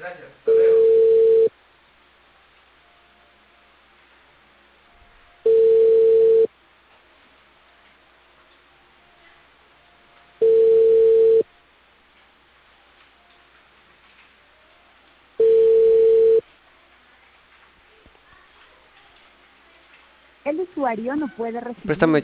Gracias, hasta luego. El usuario no puede recibir. Préstame